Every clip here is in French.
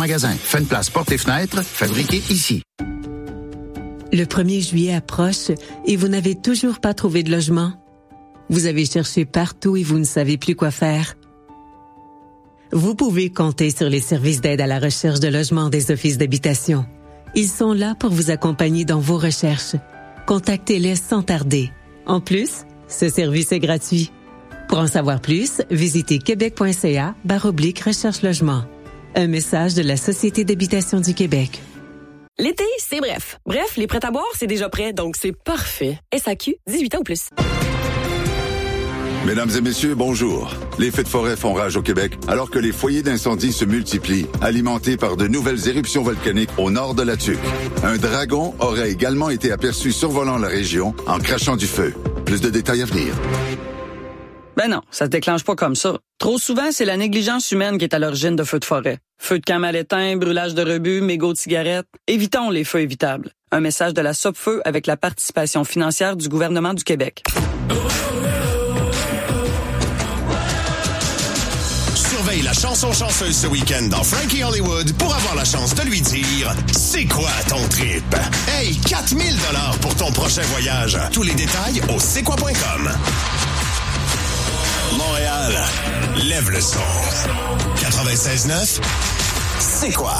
magasin. Fenplace Portes et Fenêtres, fabriqué ici. Le 1er juillet approche et vous n'avez toujours pas trouvé de logement. Vous avez cherché partout et vous ne savez plus quoi faire. Vous pouvez compter sur les services d'aide à la recherche de logement des offices d'habitation. Ils sont là pour vous accompagner dans vos recherches. Contactez-les sans tarder. En plus, ce service est gratuit. Pour en savoir plus, visitez québec.ca/recherche-logement. Un message de la Société d'habitation du Québec. L'été, c'est bref. Bref, les prêts à boire, c'est déjà prêt, donc c'est parfait. SAQ, 18 ans ou plus. Mesdames et messieurs, bonjour. Les feux de forêt font rage au Québec alors que les foyers d'incendie se multiplient, alimentés par de nouvelles éruptions volcaniques au nord de la Tuque. Un dragon aurait également été aperçu survolant la région en crachant du feu. Plus de détails à venir. Ben non, ça se déclenche pas comme ça. Trop souvent, c'est la négligence humaine qui est à l'origine de feux de forêt. Feux de camp mal éteints, brûlage de rebut, mégots de cigarettes. Évitons les feux évitables. Un message de la Sopfeu avec la participation financière du gouvernement du Québec. Surveille la chanson chanceuse ce week-end dans Frankie Hollywood pour avoir la chance de lui dire « C'est quoi ton trip? » Hey, 4 000 $ pour ton prochain voyage. Tous les détails au c'est-quoi.com. Montréal, lève le son. 96.9, c'est quoi?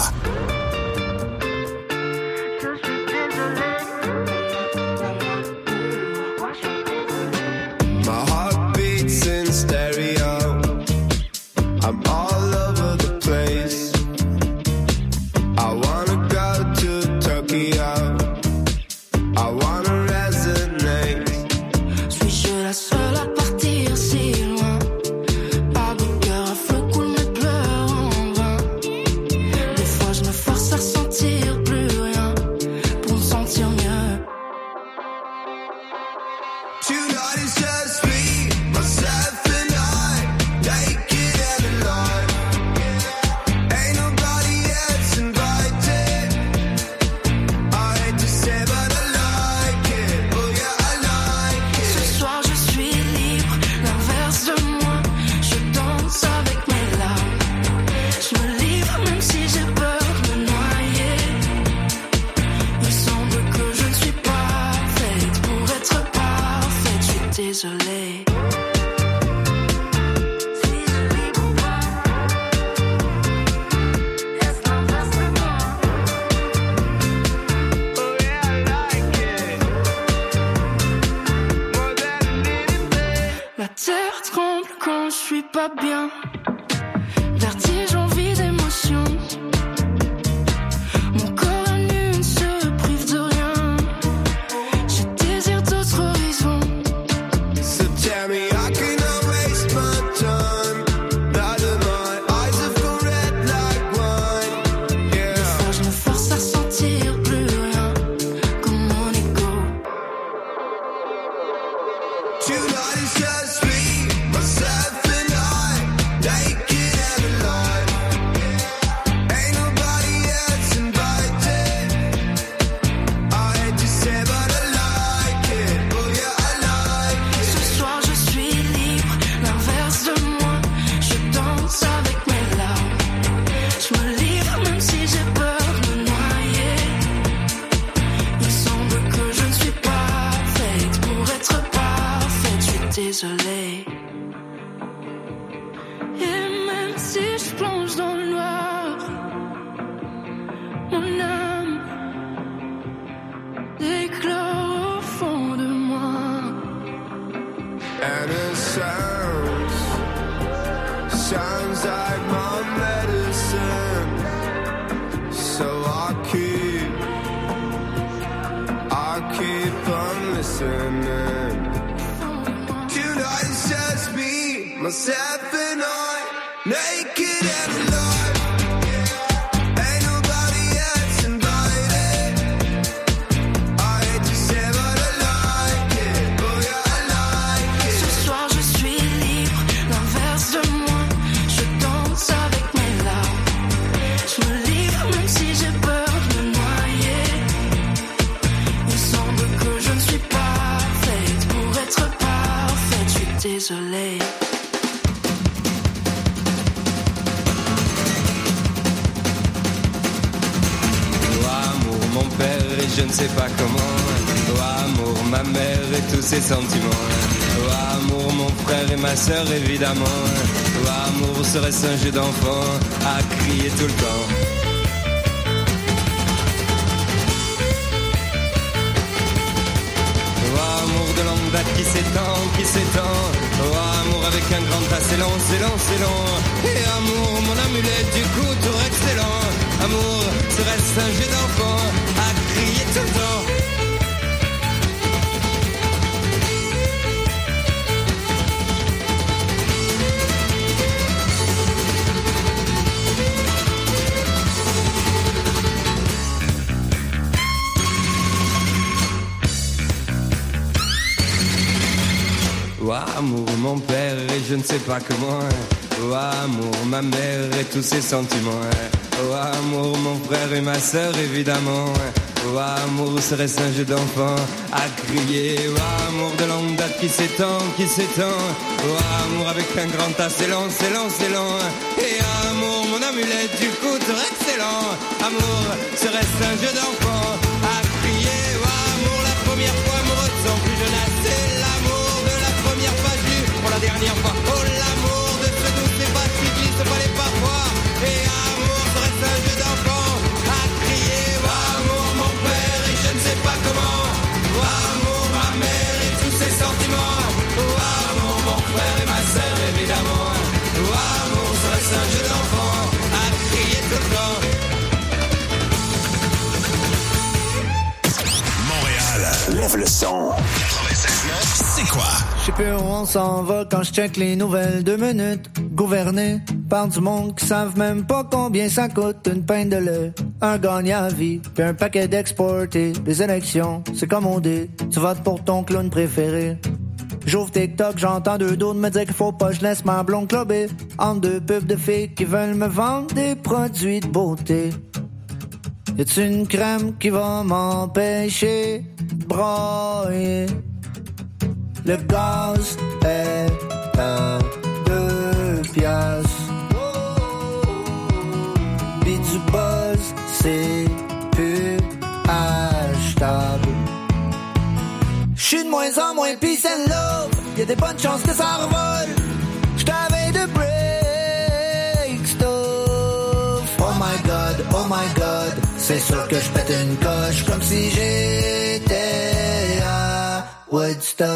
My heart beats in stereo. I'm all over the place. I wanna go to Tokyo. I wanna resonate. Suis-je la seule à partir si loin? Pas de cœur à feu coule mes pleurs en vain. Des fois je me force à ressentir plus rien pour me sentir mieux. Tonight is just me, myself and I, naked and alive. Ain't nobody else invited. I hate to say but I like it. Oh yeah, I like it. Ce soir je suis libre, l'inverse de moi. Je danse avec mes larmes. Je me livre même si j'ai peur de me noyer. Il semble que je ne suis pas faite pour être parfaite. Je suis désolée. Suis-je libre ou pas? Est-ce l'inverse de moi? Oh yeah, I like it. More than anything. La terre tremble quand je suis pas bien. Vertige, envie d'émotion. Mon corps à nu ne se prive de rien. Je désire d'autres horizons. So tell me, how can I waste my time? Now that my eyes have gone red like wine. Yeah. Des fois je me force à ressentir plus rien comme mon ego. Tonight is just me, myself and I, naked and alive. Ain't nobody else invited. I hate to say but I like it. Oh yeah, I like it. Ce soir je suis libre, l'inverse de moi. Je danse avec mes larmes. Je me livre même si j'ai peur de me noyer. Il semble que je ne suis pas faite pour être parfaite. Je suis désolée. Et même si je plonge dans le noir, mon âme éclore au fond de moi. And it sounds like my medicine. So I keep on listening. Tonight is just me, myself and I, naked and alive. Ain't nobody else invited. I hate to say but I like it. Oh yeah, I like it. Ce soir je suis libre, l'inverse de moi. Je danse avec mes larmes. Je me livre même si j'ai peur de me noyer. Il semble que je ne suis pas faite pour être parfaite. Je suis désolée. et je ne sais pas comment. Oh amour, ma mère et tous ses sentiments. Oh amour, mon frère et ma sœur évidemment. Oh amour, serait-ce un jeu d'enfant à crier tout le temps. Oh amour de longue date qui s'étend, qui s'étend. Oh amour avec un grand tas, c'est long, c'est long, c'est long. Et amour, mon amulette du coup, tour excellent. Amour, serait-ce un jeu d'enfant à crier tout le temps. Oh amour, mon père et je ne sais pas comment. Oh amour, ma mère et tous ses sentiments. Oh amour, mon frère et ma sœur évidemment. Oh amour, serait-ce un jeu d'enfant à crier. Oh amour de longue date qui s'étend, qui s'étend. Oh amour avec un grand tas, c'est long, c'est long, c'est long. Et amour, mon amulette du coup, excellent. Amour, serait-ce un jeu d'enfant à crier. Oh amour, la première fois amoureuse sans plus jeunesse, c'est l'amour de la première fois vue pour la dernière fois. Oh l'amour de ce doux c'est pas qui glisse pas les parfois. Et amour, serait-ce un jeu d'enfant à crier. Oh amour, mon père et je ne sais pas comment. Oh amour, ma mère et tous ses sentiments. Oh amour, mon frère et ma sœur évidemment. Oh amour, serait-ce un jeu d'enfant à crier tout le temps. Lève le son. 96.9, c'est quoi? Je sais plus où on s'en va quand je check les nouvelles 2 minutes. Gouverné par du monde qui savent même pas combien ça coûte une pinte de lait. Un gagnant à vie, puis un paquet d'exportés. Les élections, c'est comme on dit, tu votes pour ton clown préféré. J'ouvre TikTok, j'entends 2 d'autres me dire qu'il faut pas que je laisse ma blonde clubber entre 2 pubs de filles qui veulent me vendre des produits de beauté. Y'a-tu une crème qui va m'empêcher de broyer? Le gaz est à 2 piastres. Pis du buzz, c'est plus achetable. J'suis de moins en moins peace and love. Y'a des bonnes chances que ça revole. J't'avais de break stuff. Oh my god, oh my god. C'est sûr que j'pète une coche comme si j'étais à Woodstock.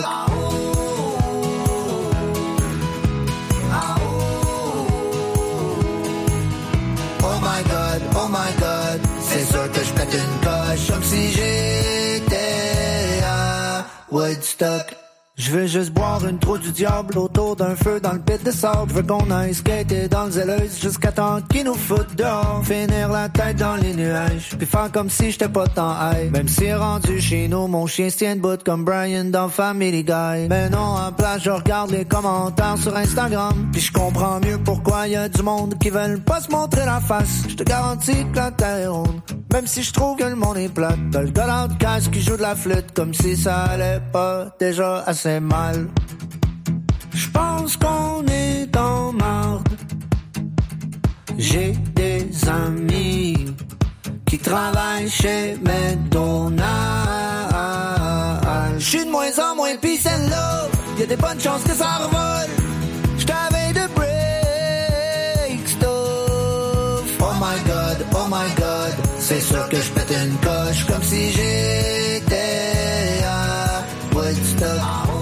Oh my god, c'est sûr que j'pète une coche comme si j'étais à Woodstock. Je veux juste boire une trou du diable autour d'un feu dans le pit de sable. Je veux qu'on aille skater dans le zèleuse jusqu'à temps qu'ils nous foutent dehors. Finir la tête dans les nuages, puis faire comme si j'étais pas tant high. Même si rendu chez nous, mon chien se tient debout comme Brian dans Family Guy. Mais non, en place, je regarde les commentaires sur Instagram, puis je comprends mieux pourquoi y a du monde qui veulent pas se montrer la face. Je te garantis que la terre est ronde, même si je trouve que le monde est plate. T'as le gars dans le casque qui joue de la flûte comme si ça allait pas déjà assez mal. J'pense qu'on est en marde. J'ai des amis qui travaillent chez McDonald's. J'suis de moins en moins peace and love. Y'a des bonnes chances que ça revole. J't'avais de break stuff. Oh my god, c'est sûr que j'pète une coche comme si j'étais à Woodstock.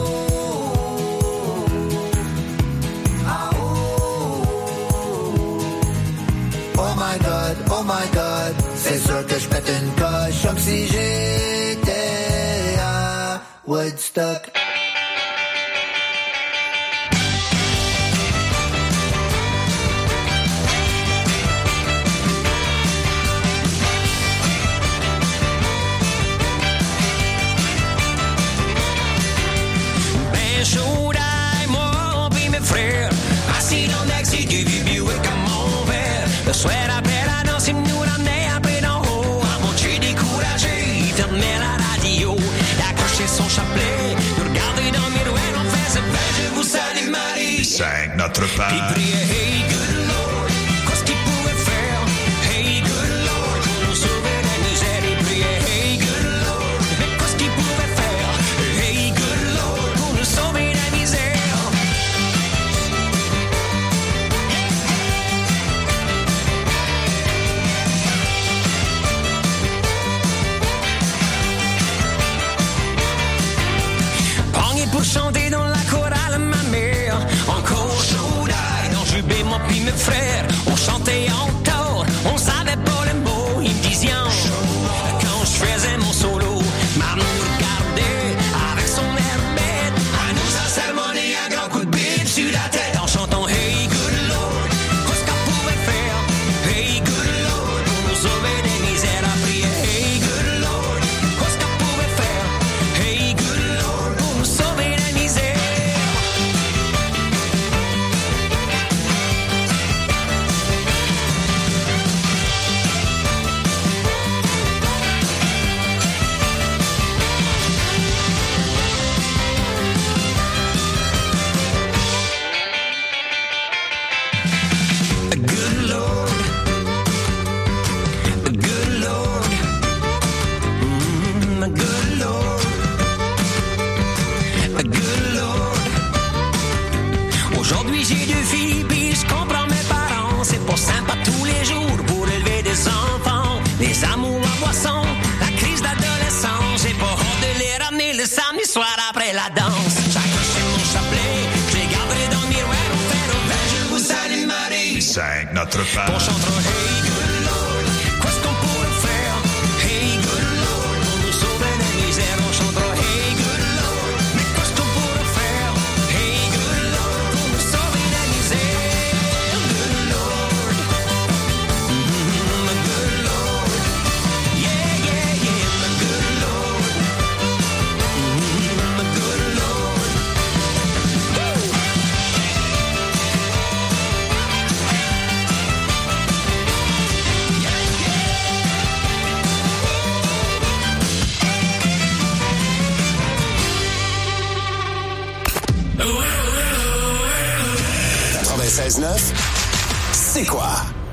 Oh my god, c'est sûr que j'pète une coche comme si j'étais à Woodstock. Ben chaud d'ail, moi pis mes frères, assis dans le taxi du vieux Buick à mon père. Le soir après la danse, il nous ramenait un peu d'en haut. À mon Dieu découragé, il fermait la radio. Il accrochait son chapelet, nous regardait dans le miroir, on faisait ben je vous salue Marie. 5 notre part. Il priait hey good Lord, qu'est-ce qu'il pouvait faire? Hey good Lord, pour nous sauver la misère. Il priait hey good frères, on chantait en tort, on savait pas le mot, ils me disaient quand je faisais mon solo, maman nous regardait avec son air bête, elle nous a sermonné un grand coup de bite sur la tête en chantant Hey good Lord, qu'est-ce qu'on pouvait faire? Hey good Lord, pour nous sauver des misères à prier. Hey good Lord, qu'est-ce qu'on pouvait faire? Hey good Lord, pour nous sauver des misères. Good Lord, good Lord, good Lord, good Lord. Aujourd'hui j'ai 2 filles, puis je comprends mes parents. C'est pas sympa tous les jours pour élever des enfants. Les amours en boisson, la crise d'adolescence. J'ai pas hâte de les ramener le samedi soir après la danse. J'accroche mon chapelet, je les garderai dans le miroir au fer au vert. Je vous salue Marie. 5, notre part. On chantera Hey good Lord, qu'est-ce qu'on pourrait faire? Hey good Lord, pour nous sauver des misères. On chantera Hey good Lord, mais qu'est-ce qu'on pourrait faire? Hey good Lord, pour nous sauver des misères. Good Lord, good Lord, yeah yeah yeah, good Lord, good Lord. C'est quoi?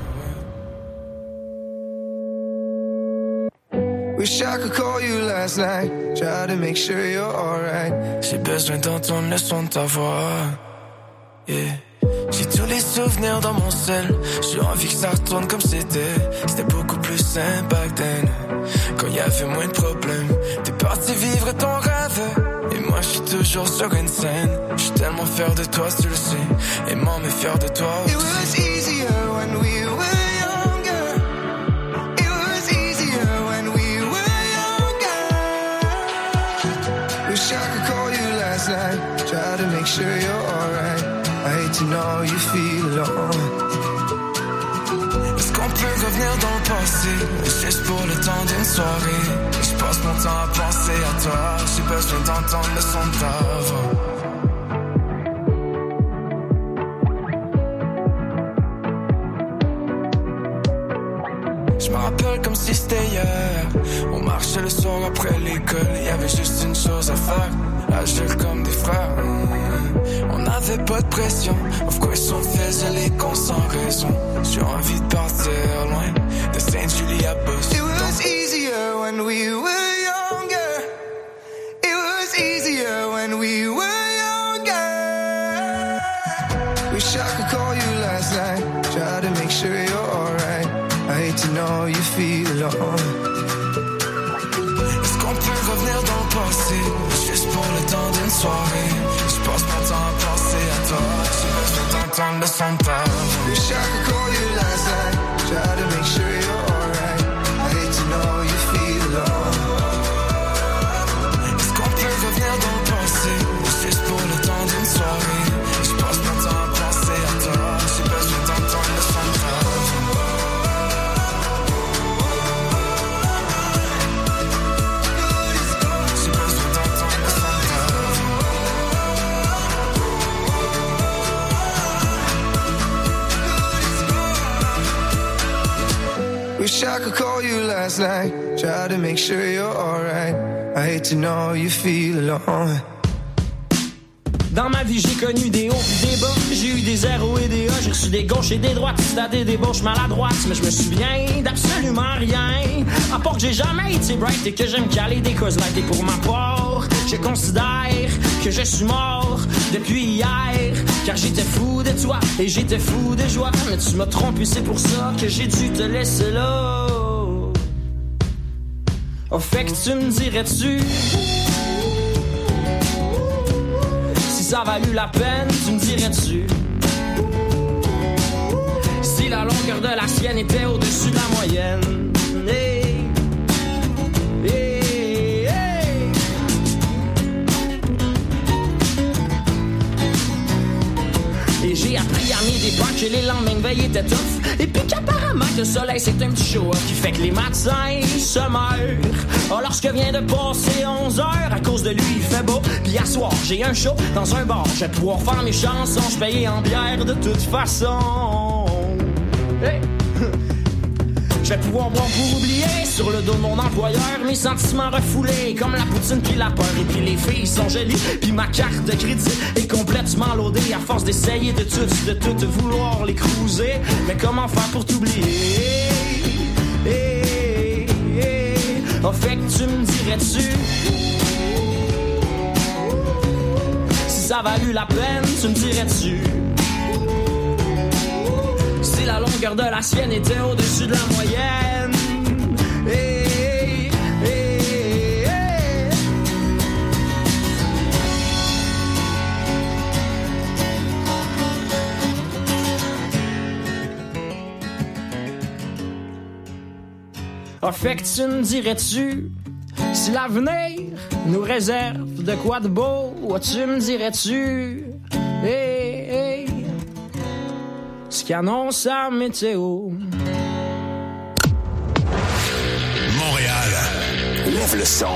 Wish I could call you last night, try to make sure you're alright. J'ai besoin d'entendre le son de ta voix. Yeah. J'ai tous les souvenirs dans mon sel. J'ai envie que ça retourne comme c'était. C'était beaucoup plus simple back then. Quand y avait moins de problèmes. T'es parti vivre ton rêve. Et moi je suis toujours sur une scène. Je suis tellement fier de toi, tu le sais. Et maman est fier de toi aussi. It was easier when we were younger. It was easier when we were younger. Wish I could call you last night, try to make sure you're alright. I hate to know you feel alone. Est-ce qu'on peut revenir dans le passé, juste pour le temps d'une soirée? Je passe mon temps à penser à toi. J'ai besoin d'entendre le son de ta voix. Je me rappelle comme si c'était hier. On marchait le soir après l'école. Il y avait juste une chose à faire, agir comme des frères. On n'avait pas de pression. Of course on faisait les cons sans raison. J'ai envie de partir loin de Sainte-Julie à Boston. It was easier when we were younger. It was easier when we were younger. Wish I could call you last night, try to make sure you're alright. I hate to know you feel alone. Est-ce qu'on peut revenir dans le passé, juste pour le temps d'une soirée? Je passe mon temps à penser à toi. J'ai besoin d'entendre le son de ta voix. Wish I could call you last night, try to make sure you're alright. I hate to know you feel alone. Est-ce qu'on peut revenir dans le passé, juste pour le temps d'une soirée? Je passe mon temps à penser à toi. J'ai besoin d'entendre le son de ta voix. Wish I could call you last night, try to make sure you're alright. I hate to know you feel alone. Dans ma vie, j'ai connu des hauts pis des bas. J'ai eu des zéros et des A. J'ai reçu des gauches et des droites. C'était des débauches maladroites. Mais je me souviens d'absolument rien. À part que j'ai jamais été bright et que j'aime caler des causes light. Et pour ma part, je considère que je suis mort depuis hier. Car j'étais fou de toi et j'étais fou de joie. Mais tu m'as trompé, c'est pour ça que j'ai dû te laisser là. Oh, fait que tu me dirais-tu si ça a valu la peine, tu me dirais-tu la longueur de la sienne était au-dessus de la moyenne. Hey, hey, hey. Et j'ai appris à mes dépens que les lendemains de veille étaient tough. Et puis qu'apparemment que le soleil c'est un petit show qui fait que les matins se meurent. Oh, lorsque vient de passer 11 heures, à cause de lui il fait beau. Puis à soir j'ai un show dans un bar. Je vais pouvoir faire mes chansons, je paye en bière de toute façon. Hey. Je vais pouvoir boire pour oublier sur le dos de mon employeur mes sentiments refoulés comme la poutine puis la peur. Et puis les filles sont jolies puis ma carte de crédit est complètement loadée à force d'essayer de tout vouloir les cruiser. Mais comment faire pour t'oublier? Oh, fait que tu me dirais-tu si ça valut la peine, tu me dirais-tu si la longueur de la sienne était au-dessus de la moyenne? Hey, hey, hey. Oh, fait que tu me dirais-tu si l'avenir nous réserve de quoi de beau? Oh, tu me dirais-tu hey, hey, ce qu'annonce la météo? Montréal, lève le son.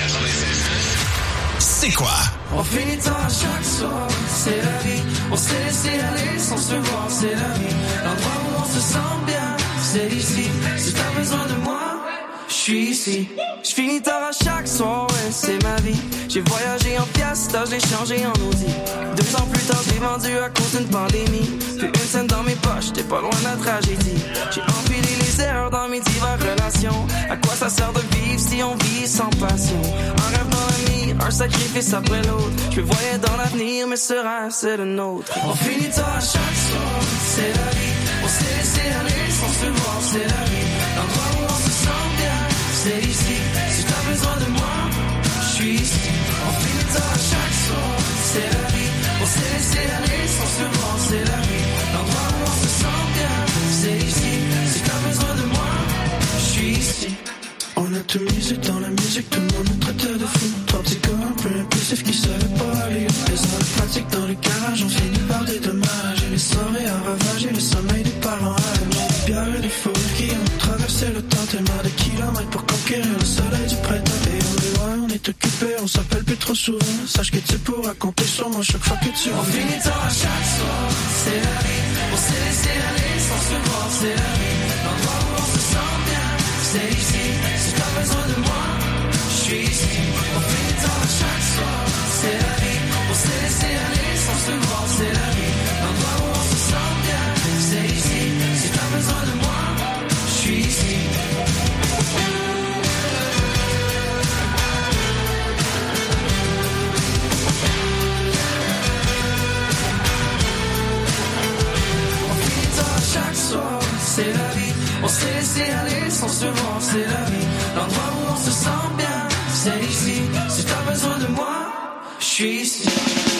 C'est quoi? On finit tard chaque soir, c'est la vie. On s'est laissé aller sans se voir, c'est la vie. L'endroit où on se sent bien, c'est ici. Si t'as besoin de moi, je suis ici. Je finis tard à chaque soir, ouais, c'est ma vie. J'ai voyagé en Fiesta, je l'ai changé en Audi. 2 ans plus tard, je l'ai vendu à cause d'une pandémie. Plus une scène dans mes poches, t'es pas loin de la tragédie. J'ai empilé les erreurs dans mes diverses relations. À quoi ça sert de vivre si on vit sans passion? Un rêve dans l'avenir, un sacrifice après l'autre. Je me voyais dans l'avenir, mais ce rêve c'est le nôtre. On finit tard à chaque soir, c'est la vie. On s'est laissé aller sans se voir, c'est la vie. L'endroit où on se sent bien, c'est ici. Si t'as besoin de moi, je suis ici. On finit tard à chaque soir, c'est la vie. On s'est laissé aller sans se voir, c'est la vie. L'endroit où on se sent bien, c'est ici. Si t'as besoin de moi, je suis ici. On a tout misé dans la musique, tout le monde nous traitait de fou. 3 petits gars un peu impulsifs qui savaient pas aller. Les heures pratiques dans les garages, on finit par des dommages. Et les soirées à ravager, le sommeil des parents allemands. Des bières et des fous qui ont traversé le temps, tellement de kilomètres pour conquérir le soleil du printemps. Et on est loin, on est occupé, on s'appelle plus trop souvent. Sache que tu pourras compter sur moi chaque fois que tu reviens. On finit tard à chaque soir, c'est la vie. On s'est laissé aller sans se voir, c'est la vie. L'endroit où on se sent bien, c'est ici. Si t'as besoin de moi, je suis ici. On finit tard à chaque soir, c'est la vie. On s'est laissé aller sans se voir, c'est la vie. L'endroit où on se sent bien, c'est ici. Si t'as besoin de moi, je suis ici. On finit tard à chaque soir, c'est la vie. On s'est laissé aller sans se voir, c'est la vie. L'endroit où on se sent bien, c'est ici. Si t'as besoin de moi, je suis ici.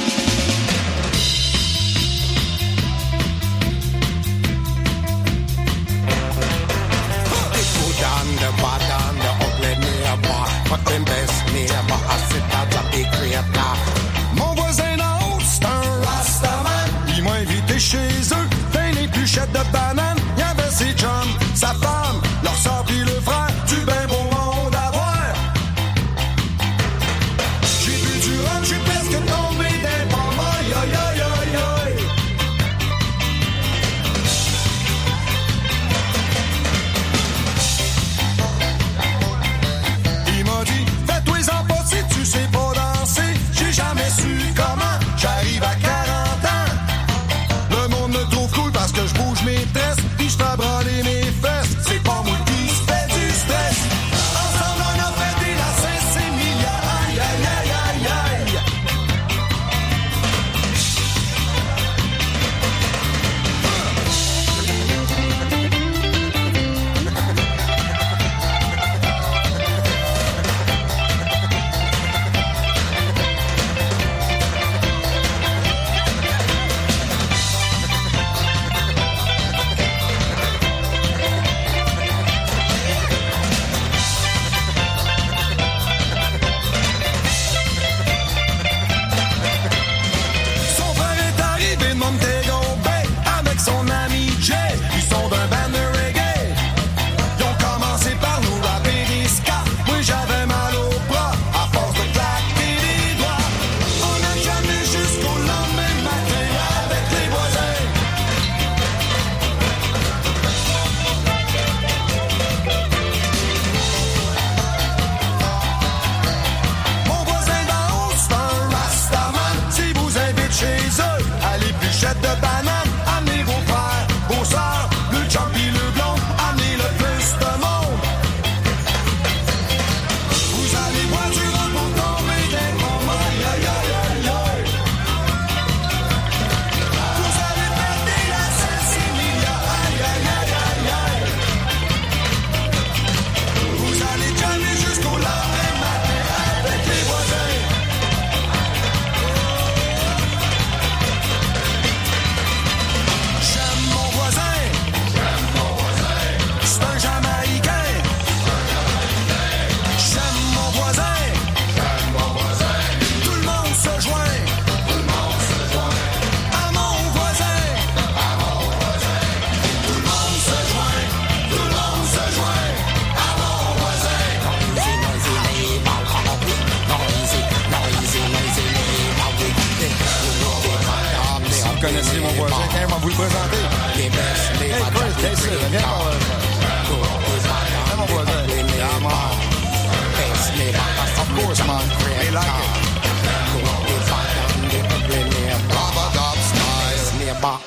Mon voisin d'en haut, c'est un Rastaman. Il m'a invité chez eux, plein d'épluchettes de bananes. Y'avait ses chums, sa femme, leur sœur pis le frère, du ben beau monde à voir. J'ai bu du rhum, j'suis presque tombé d'un pommes, aïe aïe aïe aïe aïe. Il m'a dit, fais-toi-en pas si tu sais pas danser. c'est mon voisin. Tiens, je vais vous le présenter. Hey, Chris, viens ici, viens par là. C'est mon voisin. Yeah, man. Of course, man. They like it. Rub-a-dub style.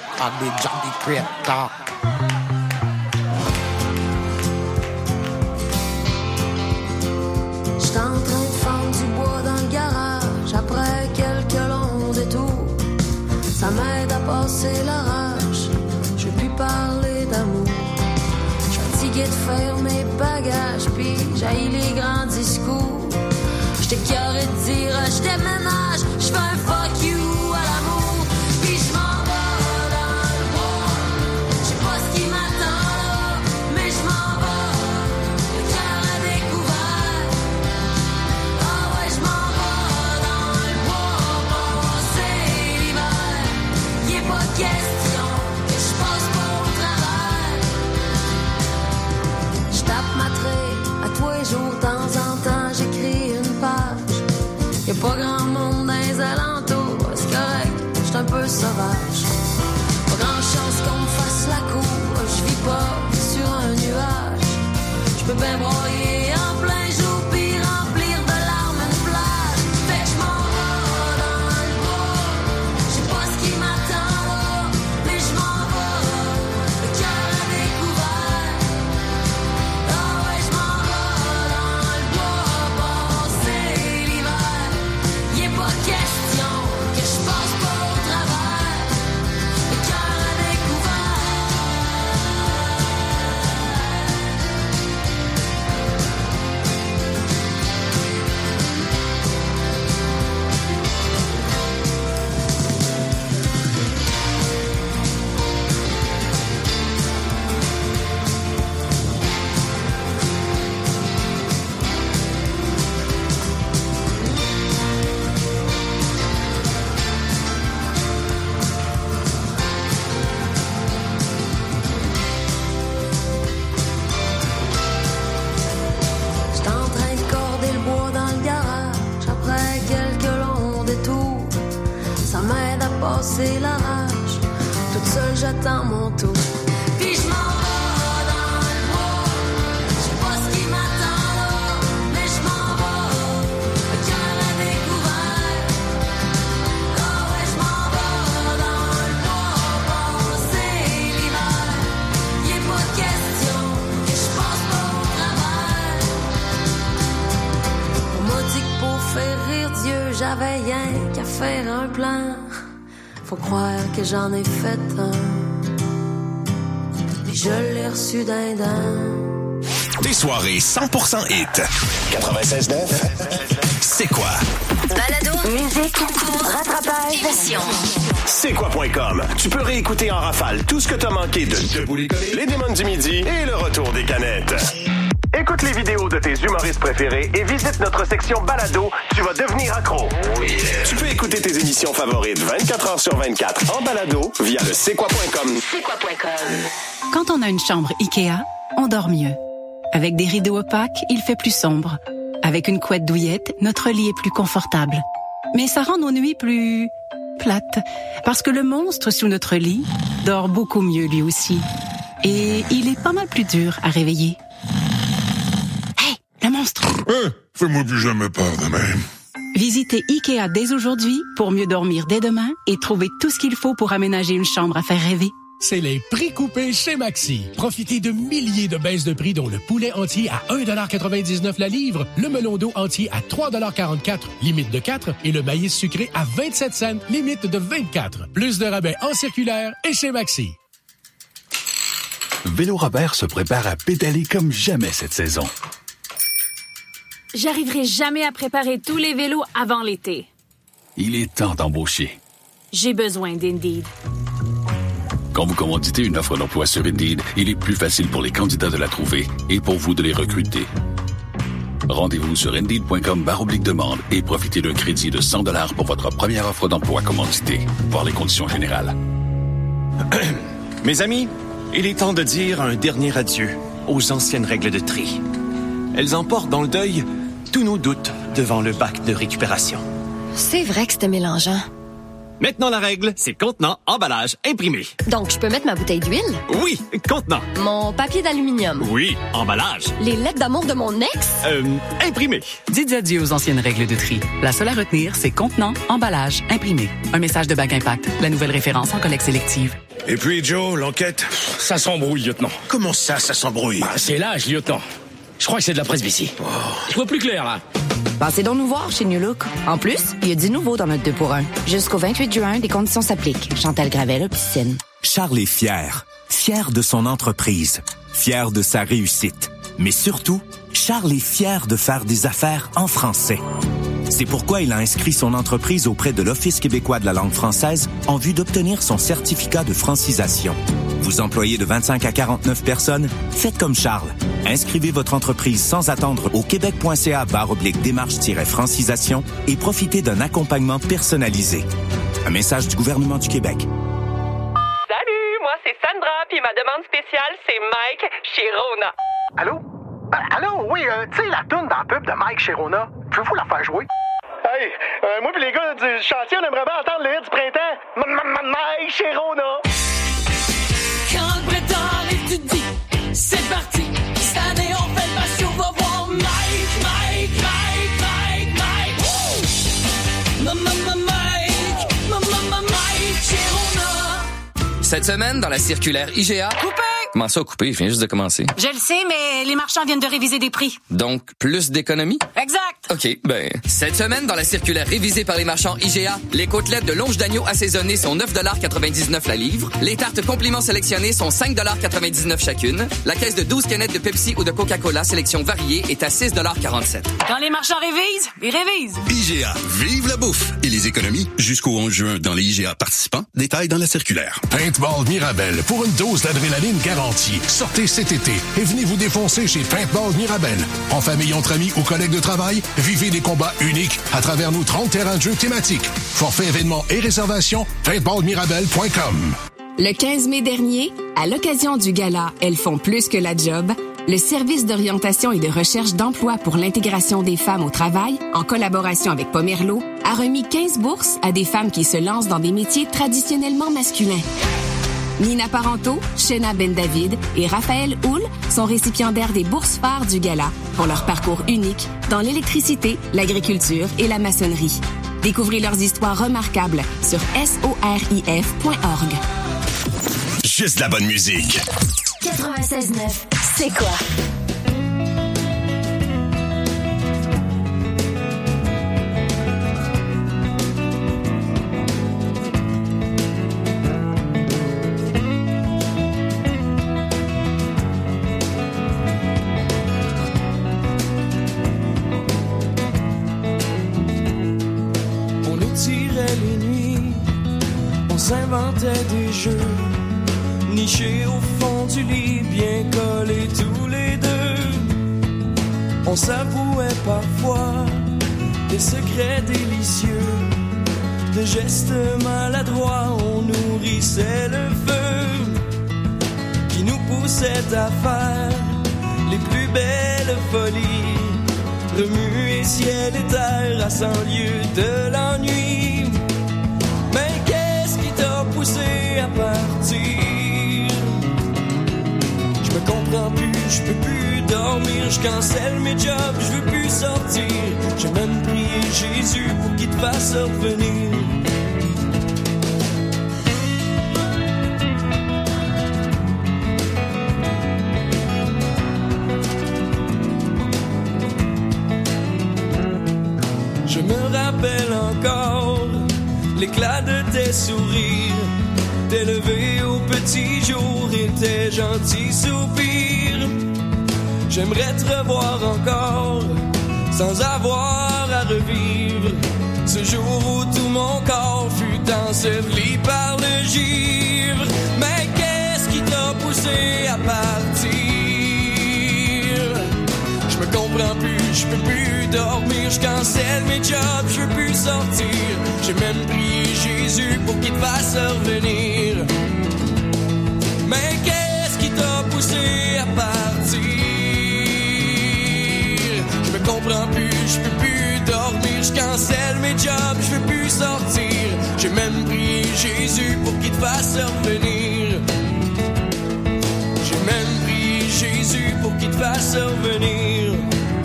J'étais en train de fendre du bois dans le garage. Après quelques longs détours, ça m'aide à passer l'orage. Je veux plus parler d'amour. Je suis fatigué de faire mes bagages, puis j'haïs les grands discours. J'étais carré de dire je déménage, je fais un fuck you à l'amour. Puis je m'en vais dans le bois. Je sais pas ce qui m'attend là, mais je m'en vais. Le cœur à découvert. Ah ouais, je m'en vais dans le bois. Passer l'hiver. Y est pas question que je passe pas au travail. Je tape ma trait à tous les jours, de temps en temps j'écris une page. Y'a pas grand monde dans les alentours, c'est correct, j'suis un peu sauvage. Pas grand chance qu'on me fasse la cour, je vis pas sur un nuage. J'peux bien broyer en plein jour pis remplir de larmes une plage. Fait que j'm'en vais dans le bois, j'sais pas ce qui m'attend là, mais j'm'en vais, le cœur à découvert. Ah ouais, j'm'en vais dans le bois, passer l'hiver. Y est pas question que je passe pas au travers, le cœur à découvert. J'étais en train de corder le bois dans le garage. Après quelques longs détours, ça m'aide à passer la rage. Toute seule j'attends mon tour. Puis je m'en vais dans le bois. Je sais pas ce qui m'attend là, mais je m'en vais, le cœur à découvert. Ah ouais, je m'en vais dans le bois, passer l'hiver. Y est pas question que je passe pas au travers. On m'a dit que pour faire rire Dieu, j'avais rien qu'à faire un plan. Faut croire que j'en ai fait un, et je l'ai reçu d'un dent. Des soirées 100% hit. 96.9. C'est quoi? Balado, musique, concours, rattrapage, passion. C'est quoi.com. Tu peux réécouter en rafale tout ce que t'as manqué de Debout les collés, les démons du midi et le retour des canettes. Écoute les vidéos de tes humoristes préférés et visite notre section balado. Tu vas devenir accro. Tu peux écouter tes émissions favorites 24 heures sur 24 en balado via le c'est-quoi.com. Quand on a une chambre Ikea, on dort mieux. Avec des rideaux opaques, il fait plus sombre. Avec une couette douillette, notre lit est plus confortable. Mais ça rend nos nuits plus plates. Parce que le monstre sous notre lit dort beaucoup mieux lui aussi. Et il est pas mal plus dur à réveiller. Hey, le monstre! Fais-moi plus jamais peur de même. Visitez Ikea dès aujourd'hui pour mieux dormir dès demain et trouver tout ce qu'il faut pour aménager une chambre à faire rêver. C'est les prix coupés chez Maxi. Profitez de milliers de baisses de prix, dont le poulet entier à 1,99$ la livre, le melon d'eau entier à 3,44$, limite de 4, et le maïs sucré à 27 cents, limite de 24. Plus de rabais en circulaire et chez Maxi. Vélo Robert se prépare à pédaler comme jamais cette saison. J'arriverai jamais à préparer tous les vélos avant l'été. Il est temps d'embaucher. J'ai besoin d'Indeed. Quand vous commanditez une offre d'emploi sur Indeed, il est plus facile pour les candidats de la trouver et pour vous de les recruter. Rendez-vous sur Indeed.com/demande et profitez d'un crédit de 100$ pour votre première offre d'emploi commanditée. Voir les conditions générales. Mes amis, il est temps de dire un dernier adieu aux anciennes règles de tri. Elles emportent dans le deuil tous nos doutes devant le bac de récupération. C'est vrai que c'était mélangeant. Maintenant, la règle, c'est contenant, emballage, imprimé. Donc, je peux mettre ma bouteille d'huile? Oui, contenant. Mon papier d'aluminium? Oui, emballage. Les lettres d'amour de mon ex? Imprimé. Dites adieu aux anciennes règles de tri. La seule à retenir, c'est contenant, emballage, imprimé. Un message de Bac Impact, la nouvelle référence en collecte sélective. Et puis, Joe, l'enquête, ça s'embrouille, lieutenant. Comment ça s'embrouille? C'est l'âge, lieutenant. Je crois que c'est de la presbytie. Je vois plus clair, là. Passez donc nous voir chez New Look. En plus, il y a 10 nouveaux dans notre 2 pour 1. Jusqu'au 28 juin, des conditions s'appliquent. Chantal Gravel, Piscine. Charles est fier. Fier de son entreprise. Fier de sa réussite. Mais surtout, Charles est fier de faire des affaires en français. C'est pourquoi il a inscrit son entreprise auprès de l'Office québécois de la langue française en vue d'obtenir son certificat de francisation. Vous employez de 25 à 49 personnes? Faites comme Charles. Inscrivez votre entreprise sans attendre au québec.ca/démarche-francisation et profitez d'un accompagnement personnalisé. Un message du gouvernement du Québec. Salut, moi c'est Sandra, puis ma demande spéciale, c'est Mike chez Rona. Allô? Allô, oui, tu sais, la toune dans le pub de Mike chez Rona, pouvez-vous la faire jouer? Hey, moi pis les gars du chantier, on aimerait bien entendre le hit du printemps. Mike chez Rona. Quand le printemps arrive, tu te dis, c'est parti. Cette année, on fait le patio, on va voir Mike. Mike chez Rona. Cette semaine, dans la circulaire IGA... Coupé! Comment ça, coupé? Je viens juste de commencer. Je le sais, mais les marchands viennent de réviser des prix. Donc, plus d'économies? Exact! OK, cette semaine, dans la circulaire révisée par les marchands IGA, les côtelettes de longe d'agneau assaisonnées sont 9,99 $ la livre. Les tartes compliments sélectionnées sont 5,99 $ chacune. La caisse de 12 canettes de Pepsi ou de Coca-Cola sélection variée est à 6,47 $. Quand les marchands révisent, ils révisent. IGA, vive la bouffe et les économies jusqu'au 11 juin dans les IGA participants. Détails dans la circulaire. Paintball Mirabel, pour une dose d'adrénaline garantie. Sortez cet été et venez vous défoncer chez Paintball Mirabel. En famille, entre amis ou collègues de travail, vivez des combats uniques à travers nos 30 terrains de jeux thématiques. Forfait événements et réservations, paintballmirabel.com. Le 15 mai dernier, à l'occasion du gala Elles font plus que la job, le service d'orientation et de recherche d'emploi pour l'intégration des femmes au travail, en collaboration avec Pomerleau, a remis 15 bourses à des femmes qui se lancent dans des métiers traditionnellement masculins. Nina Parento, Shena Ben-David et Raphaël Houle sont récipiendaires des bourses phares du gala pour leur parcours unique dans l'électricité, l'agriculture et la maçonnerie. Découvrez leurs histoires remarquables sur sorif.org. Juste la bonne musique. 96.9, c'est quoi? S'inventait des jeux nichés au fond du lit, bien collés tous les deux. On s'avouait parfois des secrets délicieux, de gestes maladroits. On nourrissait le feu qui nous poussait à faire les plus belles folies, remuer ciel et terre à 100 lieues de l'ennui. Mais poussé à partir. Je me comprends plus, je peux plus dormir, je cancelle mes jobs, je veux plus sortir. J'ai même prié Jésus pour qu'il te fasse revenir. Je me rappelle encore l'éclat de tes sourires, tes levées au petit jour et tes gentils soupirs. J'aimerais te revoir encore, sans avoir à revivre ce jour où tout mon corps fut enseveli par le givre. Mais qu'est-ce qui t'a poussé à partir? Je me comprends plus, je peux plus dormir, je cancelle mes jobs, je veux plus sortir. J'ai même prié Jésus pour qu'il te fasse revenir. Mais qu'est-ce qui t'a poussé à partir? Je me comprends plus, je peux plus dormir, je cancelle mes jobs, je veux plus sortir. J'ai même prié Jésus pour qu'il te fasse revenir. J'ai même prié Jésus pour qu'il te fasse revenir.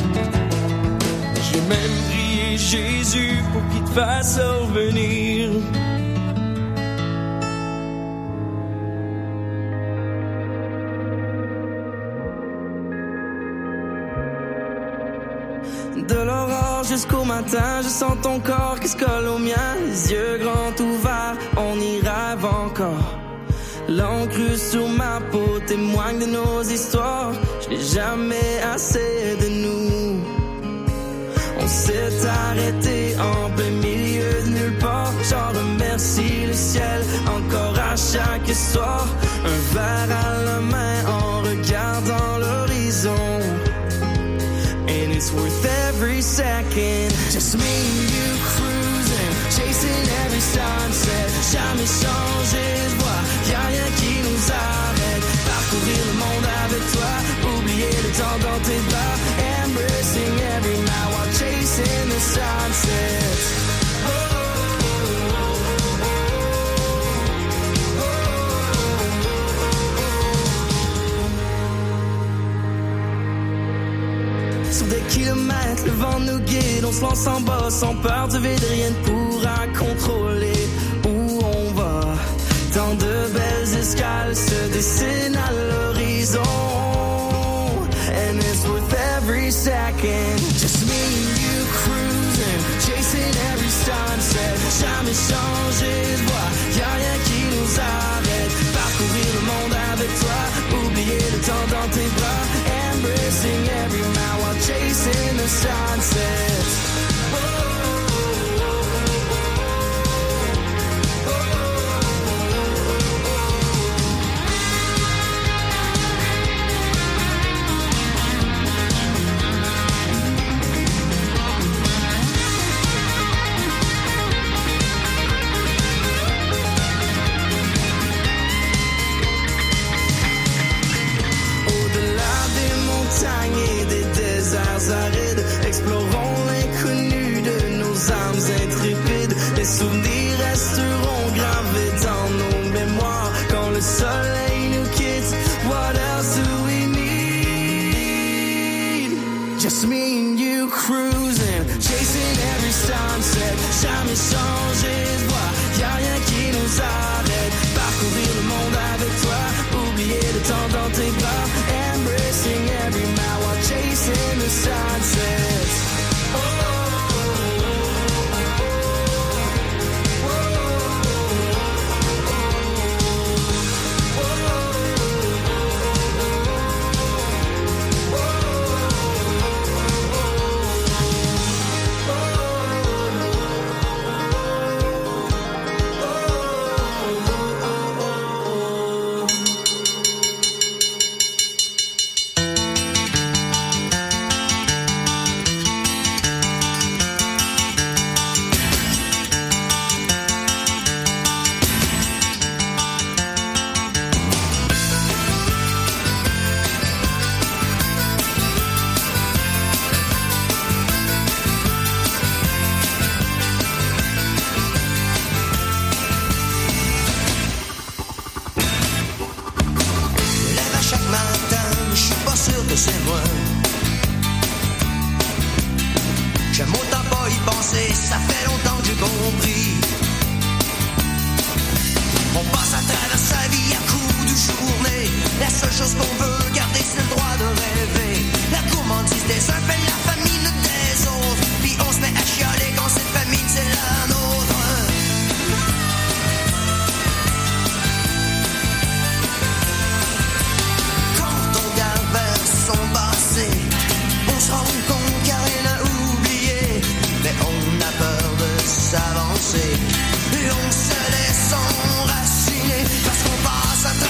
J'ai même prié Jésus pour qu'il te fasse revenir. De l'aurore jusqu'au matin, je sens ton corps qui se colle au mien. Les yeux grands ouverts, on y rêve encore. L'encre sur ma peau témoigne de nos histoires. Je n'ai jamais assez de nous. On s'est arrêté en plein milieu de nulle part. J'en remercie le ciel encore à chaque soir. Un verre à la main en regardant l'horizon. And it's worth every second. Just me and you cruising, chasing every sunset. Jamais changé de voie, y'a rien qui nous arrête. Parcourir le monde avec toi, oublier le temps dans tes bras. Embracing every night while chasing the sunset. Sur des kilomètres, le vent nous guide. On se lance en bas sans peur du vide. Rien ne pourra contrôler où on va. Tant de belles escales se dessinent à l'horizon. And it's worth every second. Just me and you cruising, chasing every sunset. Jamais changé de voie, y'a rien qui nous arrête. Parcourir le monde avec toi, oublier le temps dans tes bras. Embracing every night while chasing the sunset. Et des déserts arides, explorons l'inconnu de nos âmes intrépides. Les souvenirs resteront gravés dans nos mémoires quand le soleil nous quitte. What else do we need? Just me and you cruising, chasing every sunset. Jamais changé de voie, y'a rien qui nous arrête. Parcourir le monde avec toi, oublier le temps dans tes bras. Embracing every night while chasing the sunset.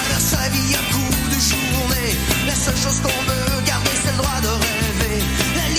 La seule chose qu'on veut garder, c'est le droit de rêver. La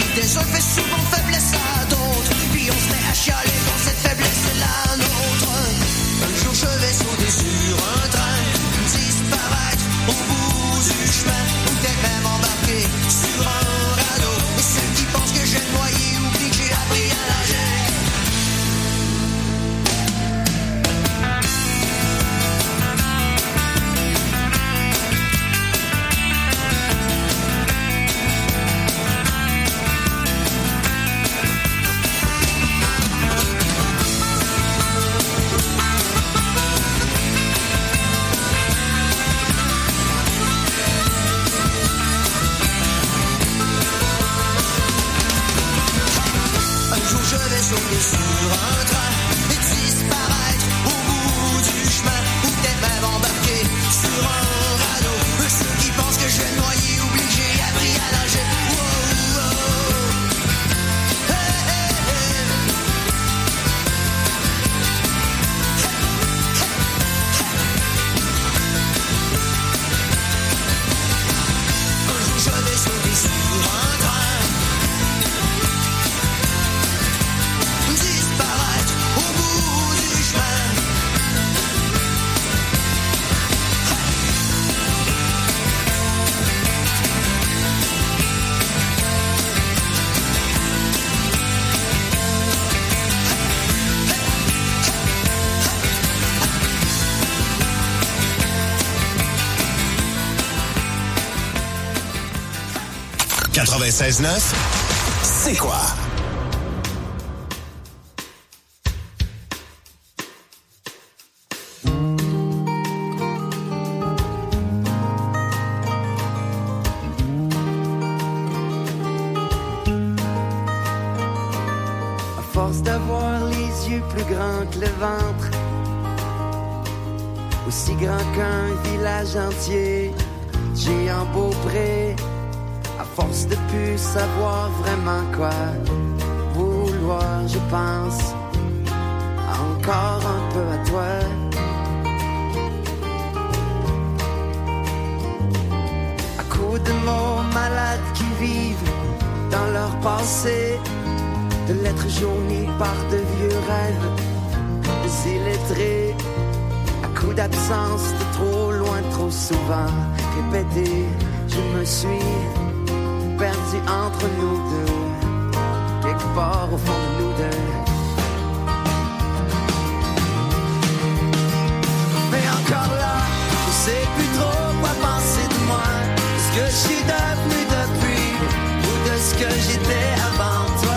Des uns fait souvent faiblesse à d'autres, puis on se met à chialer quand cette faiblesse est la nôtre. Un jour je vais sauter sur un train, disparaître au bout du chemin, ou peut-être même embarquer sur un radeau. Et ceux qui pensent que j'ai noyé oublient que j'ai appris à nager. Sauter sur un train et disparaître au bout du chemin, ou peut-être même embarquer sur un radeau. Ceux qui pensent que je vais noyer oublient que j'ai appris à nager. Wow, wow. Hey, hey, hey. Un jour je vais sauter sur un train, disparaître au bout du chemin. « 96.9, c'est quoi? » Le ventre, aussi grand qu'un village entier, j'ai un beau pré, à force de plus savoir vraiment quoi vouloir, je pense encore un peu à toi. À coups de mots malades qui vivent dans leur passé, de lettres jaunies par de vieux rêves, illettrés, à coup d'absence de trop loin, trop souvent répété, je me suis perdu entre nous deux, quelque part au fond de nous deux. Mais encore là, je sais plus trop quoi penser de moi, de ce que je suis devenu depuis, ou de ce que j'étais avant toi.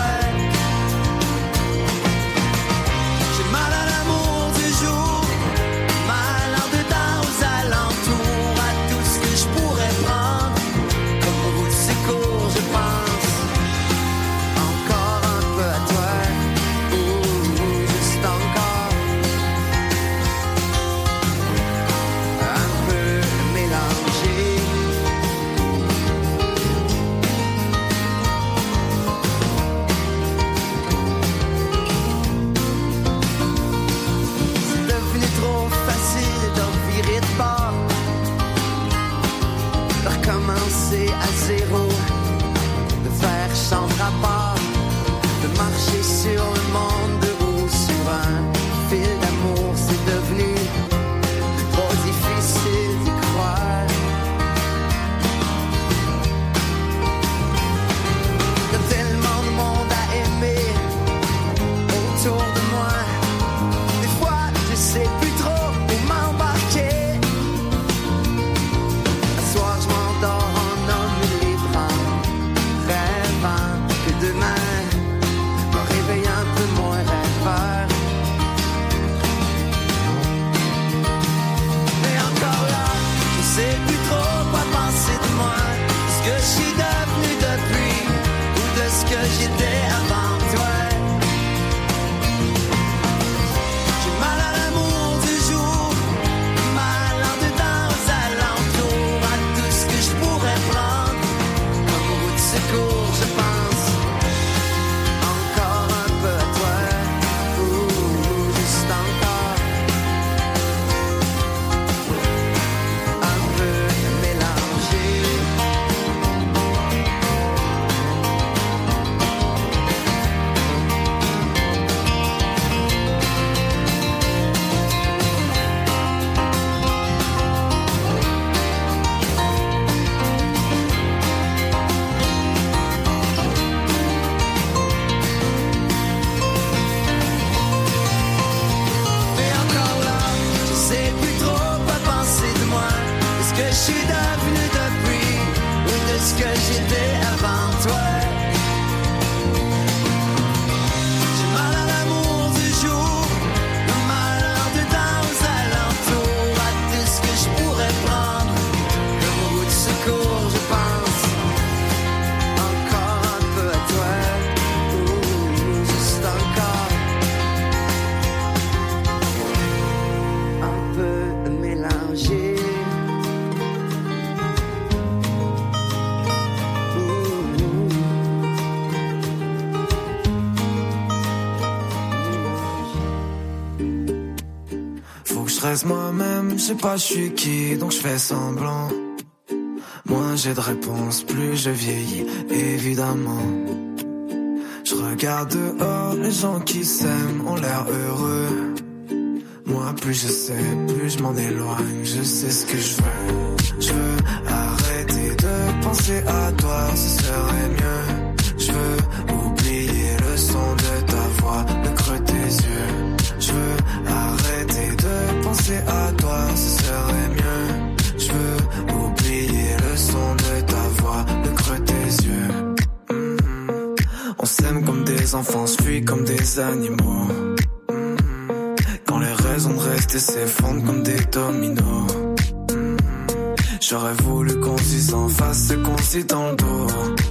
je reste moi-même, je sais pas je suis qui, donc je fais semblant. Moins j'ai de réponses, plus je vieillis, évidemment. Je regarde dehors, les gens qui s'aiment ont l'air heureux. Moi plus je sais, plus je m'en éloigne, je sais ce que je veux. Je veux arrêter de penser à toi, ce serait mieux. Je veux oublier le son de ta voix, le creux de tes yeux. Je veux arrêter de penser à toi, ce serait mieux. Je veux oublier le son de ta voix, le creux de tes yeux. On s'aime comme des enfants, se fuit comme des animaux. Quand les raisons de rester s'effondrent comme des dominos. J'aurais voulu qu'on se dise en face ce qu'on se dit dans le dos.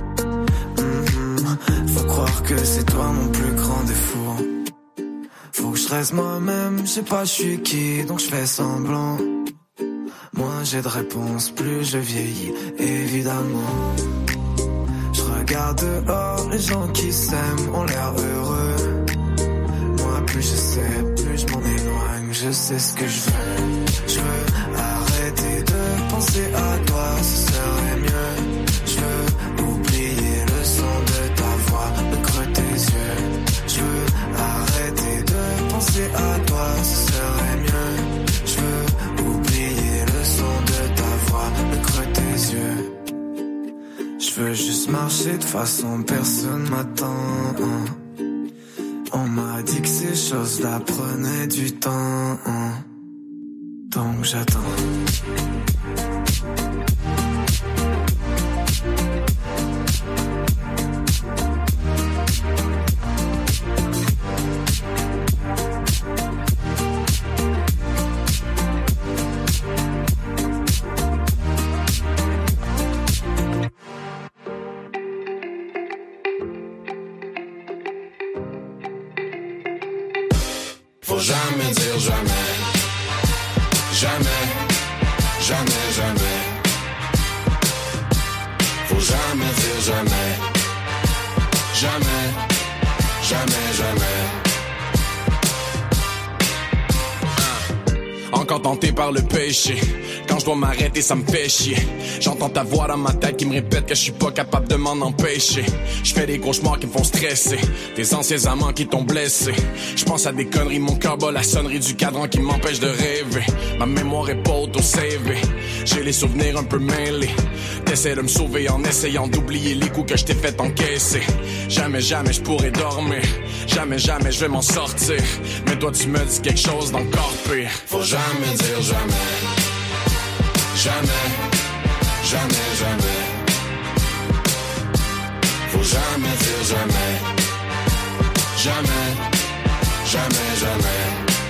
Faut croire que c'est toi mon plus grand défaut. Faut que je reste moi-même, je sais pas je suis qui, donc je fais semblant. Moins j'ai de réponses, plus je vieillis, évidemment. Je regarde dehors, les gens qui s'aiment ont l'air heureux. Moi plus je sais, plus je m'en éloigne, je sais ce que je veux. Je veux arrêter de penser à toi, ce serait mieux. Je veux oublier le son de ta voix, le creux de tes yeux. Je veux arrêter de penser à toi, ce serait mieux. Je veux oublier le son de ta voix, le creux de tes yeux. Je veux juste marcher de façon personne m'attend. On m'a dit que ces choses-là prenaient du temps. Donc j'attends. Faut jamais dire jamais. Jamais, jamais, jamais. Faut jamais dire jamais. Jamais, jamais, jamais. Encore tenté par le péché. Quand je dois m'arrêter, ça me fait chier. J'entends ta voix dans ma tête qui me répète que je suis pas capable de m'en empêcher. Je fais des cauchemars qui me font stresser. Des anciens amants qui t'ont blessé. Je pense à des conneries, mon cœur bat la sonnerie du cadran qui m'empêche de rêver. Ma mémoire est pas auto-savée. J'ai les souvenirs un peu mêlés. T'essaies de me sauver en essayant d'oublier les coups que je t'ai fait encaisser. Jamais, jamais je pourrais dormir. Jamais, jamais je vais m'en sortir. Mais toi tu me dis quelque chose d'encore pire. Faut jamais dire jamais. Jamais, jamais, jamais. Faut jamais dire jamais. Jamais, jamais, jamais.